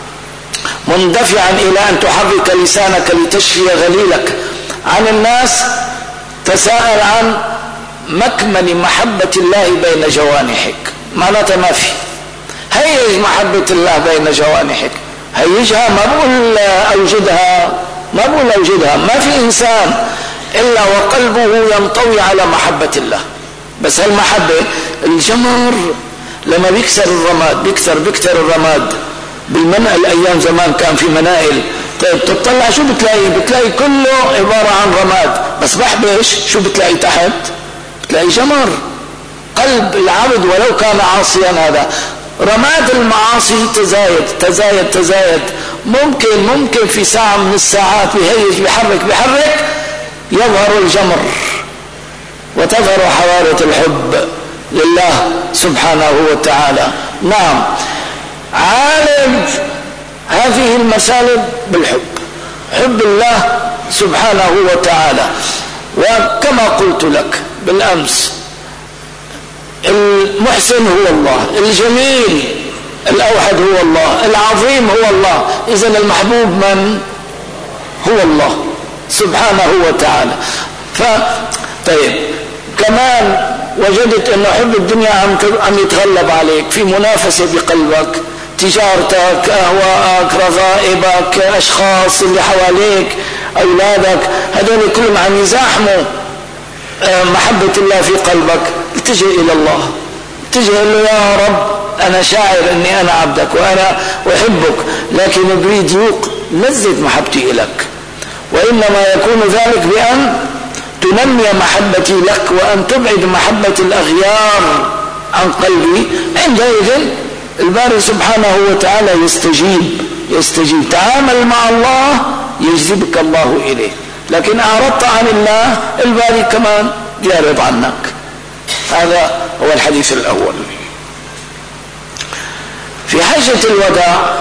مندفعا إلى أن تحرك لسانك لتشفي غليلك عن الناس، تساءل عن مكمن محبة الله بين جوانحك. معناتها ما في هيج محبة الله بين جوانحك، هيجها ما بقول أوجدها، ما بقول أوجدها. ما في إنسان إلا وقلبه ينطوي على محبة الله، بس هالمحبة الجمر لما بيكسر الرماد بيكسر بيكتر الرماد بالمنقل. أيام زمان كان في منائل، طيب تطلع شو بتلاقي؟ بتلاقي كله عبارة عن رماد، بس بحبش شو بتلاقي تحت؟ بتلاقي جمر. قلب العبد ولو كان عاصيا هذا رماد المعاصي تزايد تزايد تزايد، ممكن ممكن في ساعة من الساعات بيهيج بيحرك بيحرك يظهر الجمر وتظهر حرارة الحب لله سبحانه وتعالى. نعم، عالج هذه المسالب بالحب، حب الله سبحانه وتعالى. وكما قلت لك بالأمس المحسن هو الله، الجميل الأوحد هو الله، العظيم هو الله. إذن المحبوب من هو الله سبحانه وتعالى. فطيب كمان وجدت أن حب الدنيا عم يتغلب عليك في منافسة بقلبك، تجارتك، أهواءك، رغائبك، أشخاص اللي حواليك، أولادك، هذول كلهم عم يزاحموا محبة الله في قلبك. اتجه إلى الله، اتجه له يا رب أنا شاعر أني أنا عبدك وأنا أحبك، لكن أريد ذوق لذة محبتي لك، وإنما يكون ذلك بأن تنمي محبتي لك وأن تبعد محبة الأغيار عن قلبي. عندئذ الباري سبحانه وتعالى يستجيب يستجيب تعامل مع الله يجذبك الله إليه، لكن أعرضت عن الله الباري كمان يعرض عنك. هذا هو الحديث الأول. في حجة الوداع،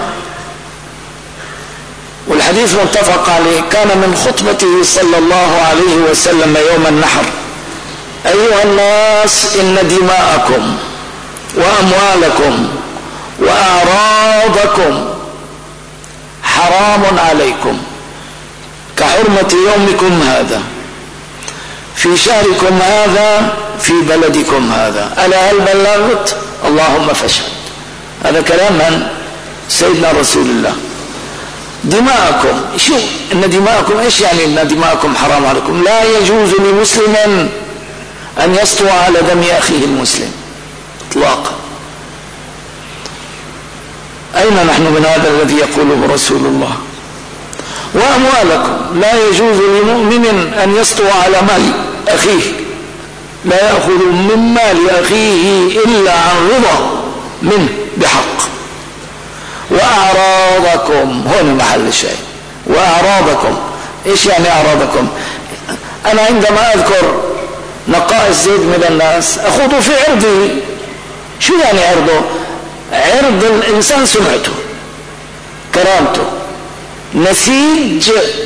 والحديث متفق عليه، كان من خطبته صلى الله عليه وسلم يوم النحر: أيها الناس، إن دماءكم وأموالكم وأعراضكم حرام عليكم كحرمة يومكم هذا في شهركم هذا في بلدكم هذا. ألا هل بلغت؟ اللهم فاشهد. هذا كلام من؟ سيدنا رسول الله. دماءكم، شو إن دماءكم إيش يعني إن دماءكم حرام عليكم؟ لا يجوز لمسلم أن يسطو على دم أخيه المسلم إطلاقا. أين نحن من هذا الذي يقوله رسول الله؟ وأموالكم، لا يجوز لمؤمن أن يسطو على مال أخيه، لا يأخذ من مال أخيه إلا عن رضا منه بحق. وأعراضكم، هنا محل الشيء، وأعراضكم إيش يعني أعراضكم؟ أنا عندما أذكر نقائص زيد من الناس أخذ في عرضه. شو يعني عرضه؟ عرض الإنسان سمعته، كرامته، نسيج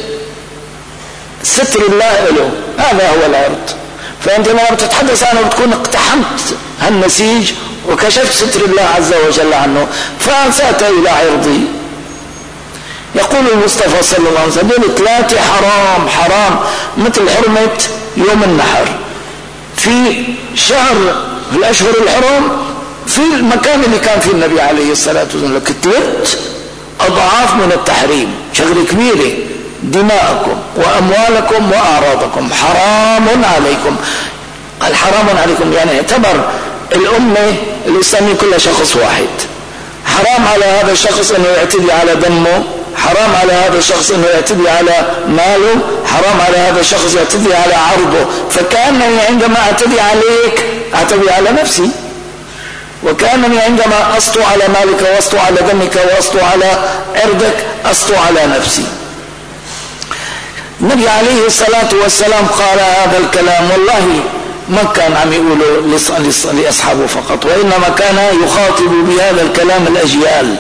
ستر الله له، هذا هو العرض. فأنت لما بتتحدث عنه بتكون اقتحمت هالنسيج وكشفت ستر الله عز وجل عنه، فأنسأت إلى عرضي. يقول المصطفى صلى الله عليه وسلم: ثلاثة حرام حرام، مثل حرمة يوم النحر في شهر في الأشهر الحرم في المكان اللي كان فيه النبي عليه الصلاة والسلام، لك ثلاث أضعاف من التحريم، شغلة كبيرة. دماءكم وأموالكم وأعراضكم حرام عليكم. قال حرام عليكم يعني اعتبر الأمة الإسلامية كلها شخص واحد. حرام على هذا الشخص أنه يعتدي على دمه، حرام على هذا الشخص أنه يعتدي على ماله، حرام على هذا الشخص يعتدي على عرضه. فكأنني عندما أعتدي عليك أعتدي على نفسي، وكأنني عندما أسطو على مالك وأسطو على دمك وأسطو على عرضك أسطو على نفسي. النبي عليه الصلاة والسلام قال هذا الكلام والله ما كان عم يقوله لأصحابه فقط، وإنما كان يخاطب بهذا الكلام الأجيال،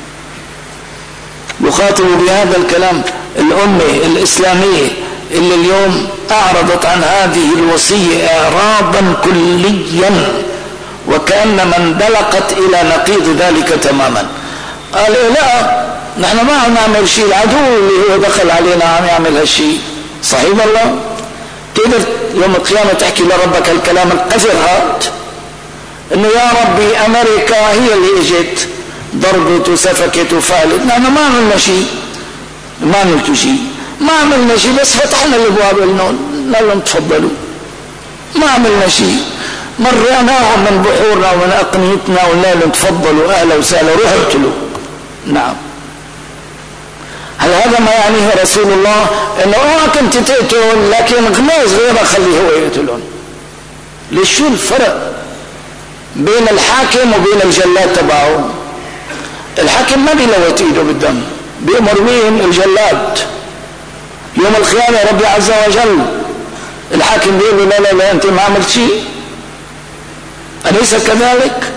يخاطب بهذا الكلام الأمة الإسلامية اللي اليوم أعرضت عن هذه الوصية إعراضا كليا، وكأن من دلقت إلى نقيض ذلك تماما. قال لا، نحن ما عم نعمل شيء، العدو اللي هو دخل علينا عم يعمل هالشيء. صحيح والله؟ تقدر يوم القيامة تحكي لربك الكلام القذر هاد، انه يا ربي امريكا هي اللي اجت ضربت وسفكت وفعلت، نحن ما عملنا شيء، ما عملتوا شيء، ما عملنا شيء، بس فتحنا الابواب لهم لهم تفضلوا، ما عملنا شيء، مريناهم من بحورنا ومن اقنيتنا وقلنا لهم تفضلوا اهلا وسهلا روحوا اقتلوا. نعم، هل هذا ما يعنيه رسول الله؟ انه اه كنت تقتل لكن غماز غيره خليه هو يقتلون. ليش؟ شو الفرق بين الحاكم وبين الجلاد تبعه؟ الحاكم ما بيلوت ايده بالدم، بيأمر مين؟ الجلاد. يوم القيامة ربي عز وجل الحاكم بيقول له لا لا لا انت ما عملت شيء، أليس كذلك؟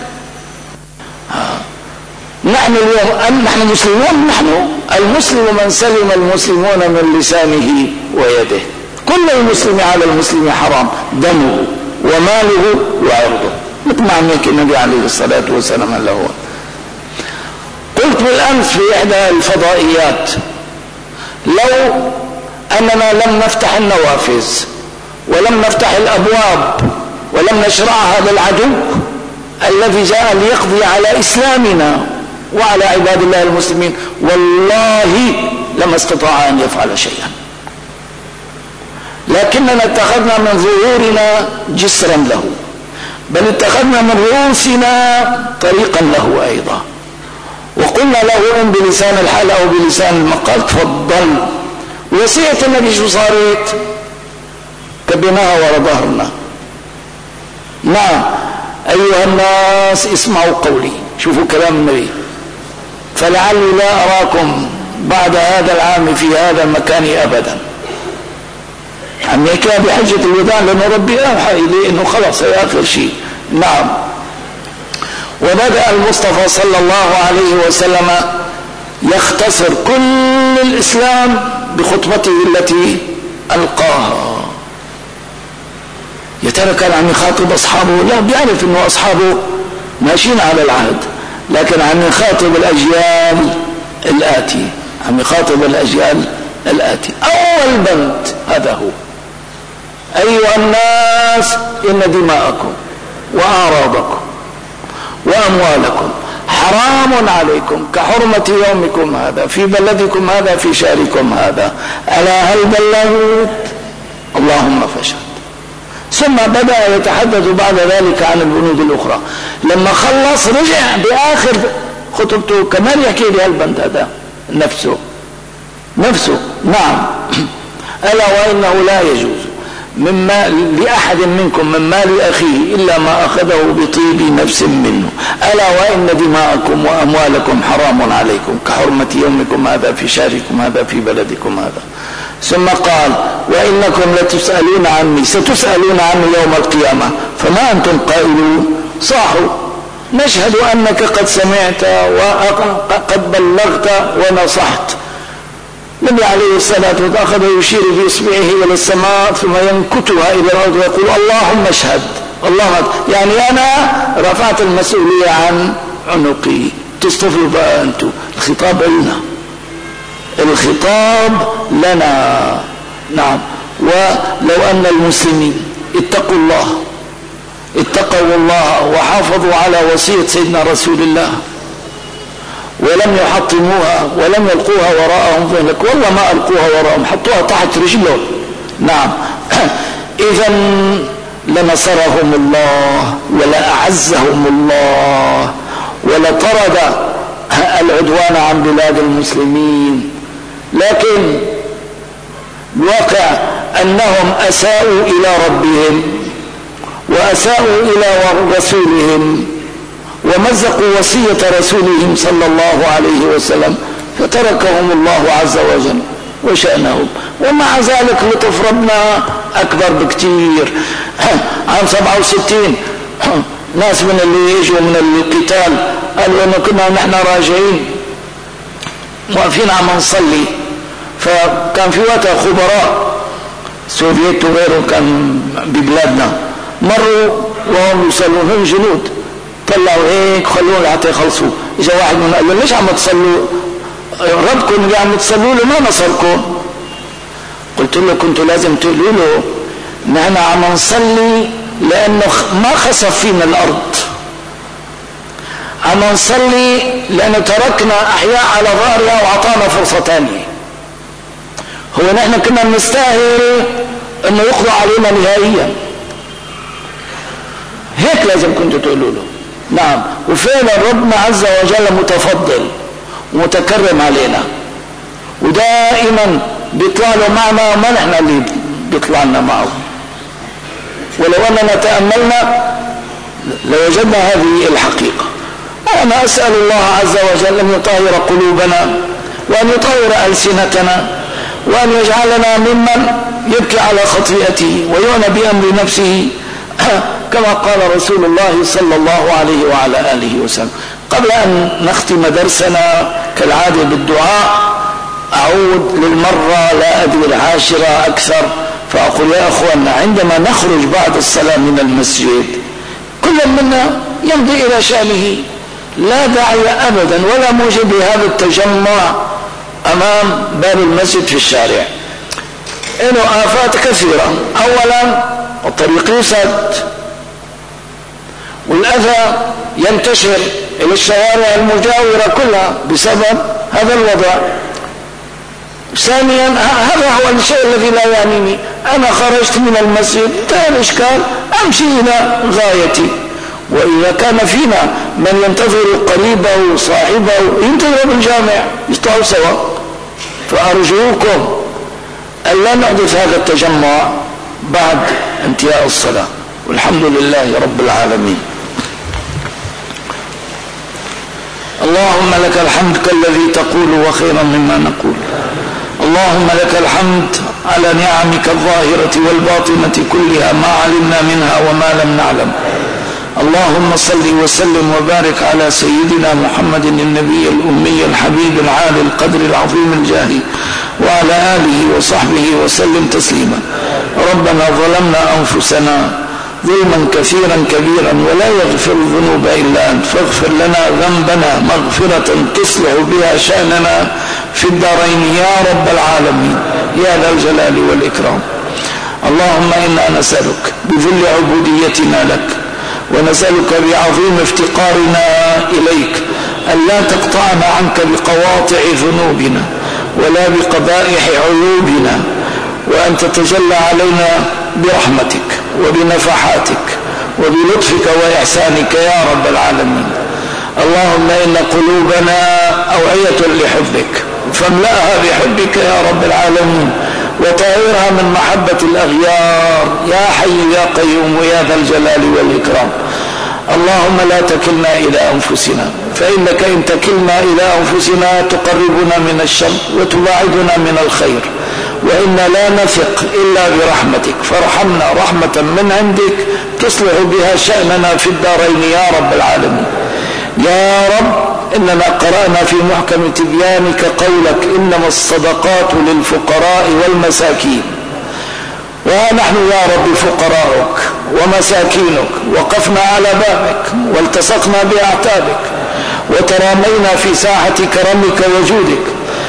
نحن اليوم نحن مسلمون، نحن المسلم من سلم المسلمون من لسانه ويده. كل المسلم على المسلم حرام دمه وماله وعرضه، مثل ما عمل النبي عليه الصلاة والسلام له. قلت بالأمس في إحدى الفضائيات لو أننا لم نفتح النوافذ ولم نفتح الأبواب ولم نشرعها للعدو الذي جاء ليقضي على إسلامنا وعلى عباد الله المسلمين، والله لما استطاع أن يفعل شيئا، لكننا اتخذنا من ظهورنا جسرا له، بل اتخذنا من رؤوسنا طريقا له أيضا، وقلنا له إن بلسان الحال أو بلسان المقال تفضل. وصية النبي شو صارت؟ كبناها ورا ظهرنا. نعم أيها الناس اسمعوا قولي، شوفوا كلام النبي، فلعلي لا أراكم بعد هذا العام في هذا المكان أبدا. عم يحكيها بحجة الوداع لأنه ربي أوحى إليه إنه خلاص هي آخر شيء. نعم. وبدأ المصطفى صلى الله عليه وسلم يختصر كل الإسلام بخطبته التي ألقاها. يا ترى كان عم يخاطب أصحابه؟ لا، بيعرف إنه أصحابه ماشيين على العهد، لكن عم يخاطب الأجيال الآتية، عم يخاطب الأجيال الآتية. أول بند هذا هو: أيها الناس إن دماءكم وأعراضكم وأموالكم حرام عليكم كحرمة يومكم هذا في بلدكم هذا في شهركم هذا، ألا هل بلغت؟ اللهم فاشهد. ثم بدأ يتحدث بعد ذلك عن البنود الأخرى. لما خلص رجع بآخر خطبته كمان يحكي لي هالبند هذا نفسه نفسه نعم. ألا وإنه لا يجوز من مال لأحد منكم من مال أخيه إلا ما أخذه بطيب نفس منه، ألا وإن دماءكم وأموالكم حرام عليكم كحرمة يومكم هذا في شهركم هذا في بلدكم هذا. ثم قال: وإنكم لتسألون عني، ستسألون عني يوم القيامة، فما أنتم قائلون؟ صاحوا نشهد أنك قد سمعت وقد بلغت ونصحت. النبي عليه الصلاة والسلام أخذ يشير بإصبعه إلى السماء ثم ينكتها إلى الأرض ويقول: اللهم اشهد، اللهم، يعني أنا رفعت المسؤولية عن عنقي، تصطفوا بقى أنتم. الخطاب لنا، الخطاب لنا. نعم. ولو أن المسلمين اتقوا الله اتقوا الله وحافظوا على وصية سيدنا رسول الله ولم يحطموها ولم يلقوها وراءهم ذلك، والله ما ألقوها وراءهم، حطوها تحت رجلهم. نعم. إذا لنصرهم الله ولأعزهم الله ولطرد العدوان عن بلاد المسلمين. لكن الواقع أنهم أساءوا إلى ربهم وأساءوا إلى رسولهم ومزقوا وصية رسولهم صلى الله عليه وسلم، فتركهم الله عز وجل وشأنهم. ومع ذلك لطف ربنا أكبر بكتير. عام سبعة وستين ناس من اللي يجوا من القتال قالوا أنه كنا نحن راجعين واقفين عم نصلي، فكان في وقتها خبراء سوفيت وغيره كان ببلادنا، مروا وهم يصلون، هم جنود، طلعوا هيك خلوهم حتى يخلصوا. اجا واحد منهم قال له: ليش عم تصلوا؟ ربكم اللي عم تصلوا له ما نصركم. قلت له: كنتوا لازم تقولوا له نحن عم نصلي لانه ما خسف فينا الارض، عم نصلي لانه تركنا احياء على ظهرها واعطانا فرصه ثانيه. هو نحن كنا نستاهل انه يقضى علينا نهائيا، هيك لازم كنتوا تقولوا له. نعم. وفعلا ربنا عز وجل متفضل ومتكرم علينا، ودائما بيطلع له معنا ما نحن اللي بيطلع لنا معه. ولو أننا تأملنا لوجدنا هذه الحقيقة. أنا أسأل الله عز وجل أن يطهر قلوبنا وأن يطهر ألسنتنا وأن يجعلنا ممن يبكي على خطيئته ويعنى بأمر نفسه كما قال رسول الله صلى الله عليه وعلى آله وسلم. قبل أن نختم درسنا كالعادة بالدعاء، أعود للمرة لا أدري العاشرة أكثر، فأقول: يا أخوانا، عندما نخرج بعد الصلاة من المسجد كل منا يمضي إلى شأنه، لا داعي أبدا ولا موجب لهذا التجمع أمام باب المسجد في الشارع. له آفات كثيرة. أولا الطريق يسد والأذى ينتشر إلى الشوارع المجاورة كلها بسبب هذا الوضع. ثانيا هذا هو الشيء الذي لا يعنيني، أنا خرجت من المسجد، انتهى الإشكال، أمشي إلى غايتي. وإذا كان فينا من ينتظر قريبه صاحبه ينتظر بالجامع يطلعوا سوا. فأرجوكم ألا نحدث هذا التجمع بعد انتهاء الصلاة، والحمد لله رب العالمين. اللهم لك الحمد كالذي تقول وخيرا مما نقول. اللهم لك الحمد على نعمك الظاهرة والباطنة كلها، ما علمنا منها وما لم نعلم. اللهم صل وسلم وبارك على سيدنا محمد النبي الأمي الحبيب العالي القدر العظيم الجاه، وعلى آله وصحبه وسلم تسليما. ربنا ظلمنا أنفسنا ظلما كثيرا كبيرا ولا يغفر الذنوب إلا أنت، فاغفر لنا ذنبنا مغفرة تصلح بها شأننا في الدارين يا رب العالمين يا ذا الجلال والإكرام. اللهم إنا نسألك بذل عبوديتنا لك ونسألك بعظيم افتقارنا إليك ألا تقطعنا عنك بقواطع ذنوبنا ولا بقبائح عيوبنا، وأن تتجلى علينا برحمتك وبنفحاتك وبلطفك وإحسانك يا رب العالمين. اللهم إن قلوبنا أوعية لحبك فاملأها بحبك يا رب العالمين، وطهرها من محبة الأغيار يا حي يا قيوم يا ذا الجلال والإكرام. اللهم لا تكلنا إلى أنفسنا، فإنك إن تكلنا إلى أنفسنا تقربنا من الشر وتباعدنا من الخير، وإنا لا نثق إلا برحمتك، فارحمنا رحمة من عندك تصلح بها شأننا في الدارين يا رب العالمين. يا رب إننا قرأنا في محكم تبيانك قولك إنما الصدقات للفقراء والمساكين، ونحن يا رب فقراءك ومساكينك وقفنا على بابك والتصقنا بأعتابك وترامينا في ساحة كرمك وجودك،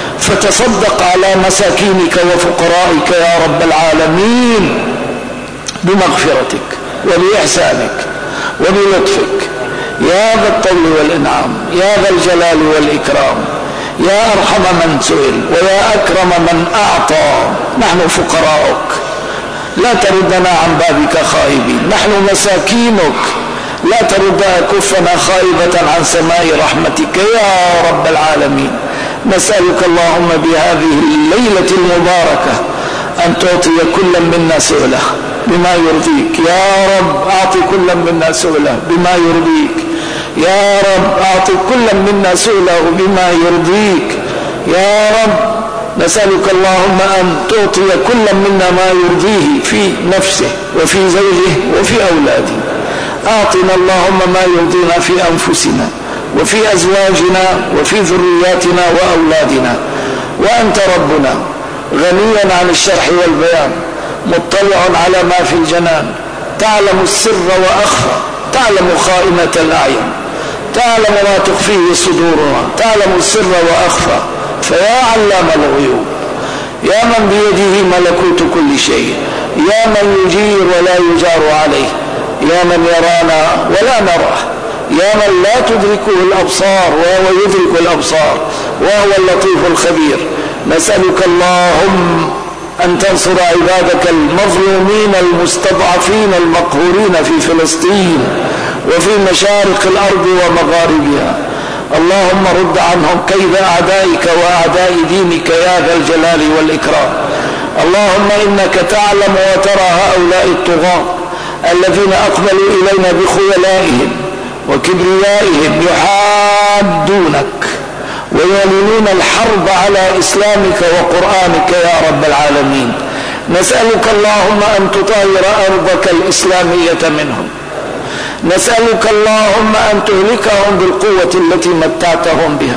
فتصدق على مساكينك وفقرائك يا رب العالمين بمغفرتك وبإحسانك وبلطفك يا ذا الطول والإنعام يا ذا الجلال والإكرام، يا أرحم من سئل ويا أكرم من أعطى. نحن فقراءك لا تردنا عن بابك خائبين، نحن مساكينك لا ترد أكفنا خائبة عن سماء رحمتك يا رب العالمين. نسألك اللهم بهذه الليلة المباركة أن تعطي كل منا سؤله بما يرضيك يا رب. أعطي كل منا سؤله بما يرضيك يا رب. أعطي كل منا سؤله بما يرضيك يا رب. نسألك اللهم أن تعطي كل منا ما يرضيه في نفسه وفي زوجه وفي أولاده. أعطنا اللهم ما يرضينا في أنفسنا وفي أزواجنا وفي ذرياتنا وأولادنا، وأنت ربنا غنيا عن الشرح والبيان، مطلع على ما في الجنان، تعلم السر وأخفى، تعلم خائنة الأعين، تعلم ما تخفيه صدورنا، تعلم السر وأخفى. فيا علام الغيوب، يا من بيده ملكوت كل شيء، يا من يجير ولا يجار عليه، يا من يرانا ولا نراه، يا من لا تدركه الأبصار وهو يدرك الأبصار وهو اللطيف الخبير، نسألك اللهم أن تنصر عبادك المظلومين المستضعفين المقهورين في فلسطين وفي مشارق الأرض ومغاربها. اللهم رد عنهم كيد أعدائك وأعداء دينك يا ذا الجلال والإكرام. اللهم إنك تعلم وترى هؤلاء الطغاة الذين أقبلوا إلينا بخيلائهم وكبريائهم يحادونك ويعلنون الحرب على إسلامك وقرآنك يا رب العالمين. نسألك اللهم أن تطهر أرضك الإسلامية منهم، نسألك اللهم أن تهلكهم بالقوة التي متعتهم بها،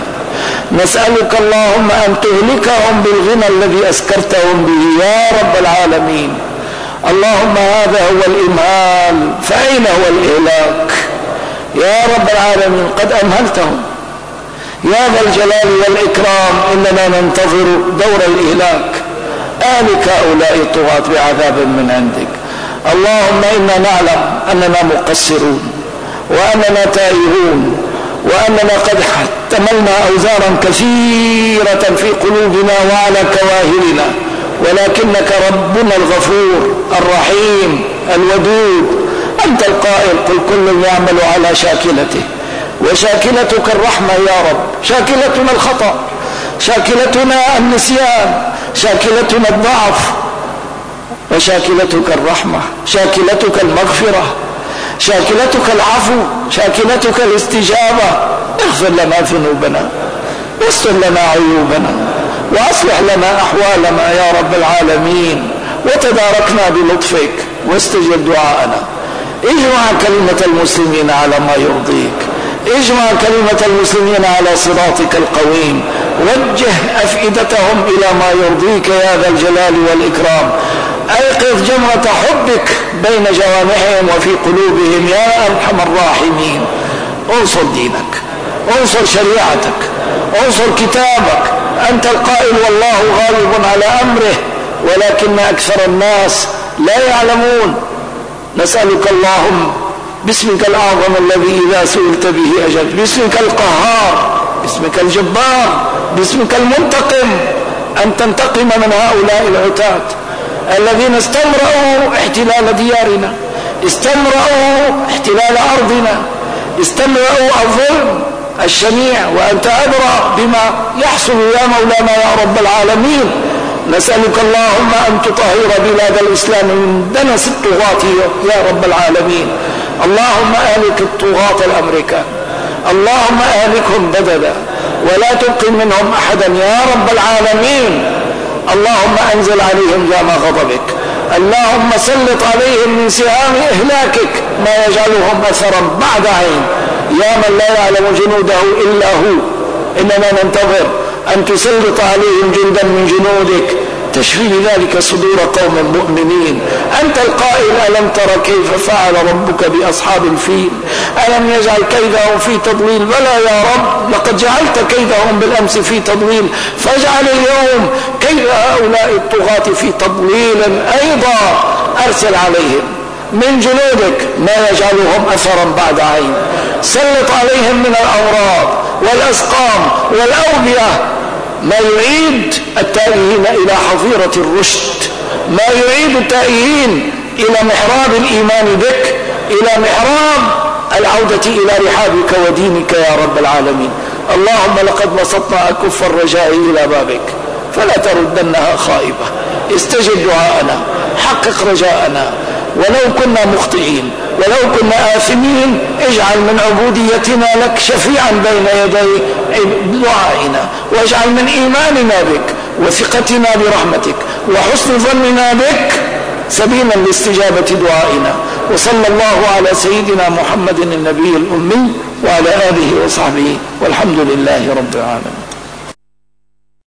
نسألك اللهم أن تهلكهم بالغنى الذي أسكرتهم به يا رب العالمين. اللهم هذا هو الإمهال، فأين هو الإهلاك يا رب العالمين؟ قد أمهلتهم يا ذا الجلال والإكرام. إننا ننتظر دور الإهلاك، آلك هؤلاء الطغاة بعذاب من عندك. اللهم إنا نعلم أننا مقصرون وأننا تائهون وأننا قد احتملنا أوزارا كثيرة في قلوبنا وعلى كواهلنا، ولكنك ربنا الغفور الرحيم الودود أنت القائل قل كل يعمل على شاكلته، وشاكلتك الرحمة يا رب. شاكلتنا الخطأ، شاكلتنا النسيان، شاكلتنا الضعف، وشاكلتك الرحمة، شاكلتك المغفرة، شاكلتك العفو، شاكلتك الاستجابة. اغفر لنا ذنوبنا واستر لنا عيوبنا وأصلح لنا أحوالنا يا رب العالمين، وتداركنا بلطفك واستجب دعاءنا. اجمع كلمة المسلمين على ما يرضيك، اجمع كلمة المسلمين على صراطك القويم، وجه أفئدتهم إلى ما يرضيك يا ذا الجلال والإكرام. أيقظ جمرة حبك بين جوانحهم وفي قلوبهم يا أرحم الراحمين. انصر دينك، انصر شريعتك، انصر كتابك. أنت القائل والله غالب على أمره ولكن أكثر الناس لا يعلمون. نسألك اللهم باسمك الأعظم الذي إذا سئلت به أجبت، باسمك القهار، باسمك الجبار، باسمك المنتقم، أن تنتقم من هؤلاء العتاة الذين استمرأوا احتلال ديارنا، استمرأوا احتلال أرضنا، استمرأوا الظلم الشنيع، وأنت أدرى بما يحصل يا مولانا يا رب العالمين. نسألك اللهم أن تطهر بلاد الإسلام من دنس الطغاة يا رب العالمين. اللهم أهلك الطغاة الأمريكان، اللهم أهلكهم بددا ولا تبقي منهم أحدا يا رب العالمين. اللهم أنزل عليهم جام غضبك، اللهم سلط عليهم من سهام إهلاكك ما يجعلهم أثرا بعد عين. يا من لا يعلم جنوده إلا هو، إننا ننتظر أن تسلط عليهم جندا من جنودك تشفي ذلك صدور قوم مؤمنين. أنت القائل ألم تر كيف فعل ربك بأصحاب الفيل ألم يجعل كيدهم في تضليل؟ بلى يا رب، لقد جعلت كيدهم بالأمس في تضليل، فاجعل اليوم كيد هؤلاء الطغاة في تضليل أيضا. أرسل عليهم من جنودك ما يجعلهم أثرا بعد عين. سلط عليهم من الأمراض والأسقام والأوبئة ما يعيد التائهين إلى حظيرة الرشد، ما يعيد التائهين إلى محراب الإيمان بك، إلى محراب العودة إلى رحابك ودينك يا رب العالمين. اللهم لقد بسطنا أكف الرجاء إلى بابك فلا تردنها خائبة. استجب دعاءنا، حقق رجاءنا، ولو كنا مخطئين ولو كنا آثمين اجعل من عبوديتنا لك شفيعا بين يدي دعائنا، واجعل من إيماننا بك وثقتنا برحمتك وحسن ظننا بك سبيلا لاستجابة دعائنا. وصلى الله على سيدنا محمد النبي الأمي وعلى آله وصحبه، والحمد لله رب العالمين.